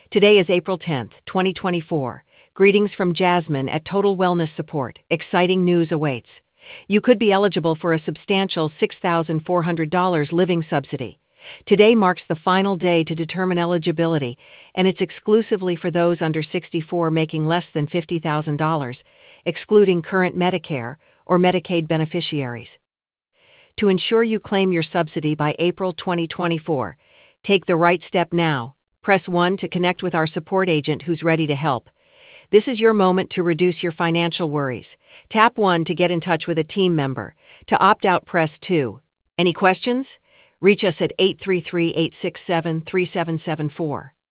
Today is April 10th, 2024. Greetings from Jasmine at Total Wellness Support. Exciting news awaits. You could be eligible for a substantial $6,400 living subsidy. Today marks the final day to determine eligibility, and it's exclusively for those under 64 making less than $50,000, excluding current Medicare or Medicaid beneficiaries. To ensure you claim your subsidy by April 2024, take the right step now. Press 1 to connect with our support agent who's ready to help. This is your moment to reduce your financial worries. Tap 1 to get in touch with a team member. To opt out, press 2. Any questions? Reach us at 833-867-3774.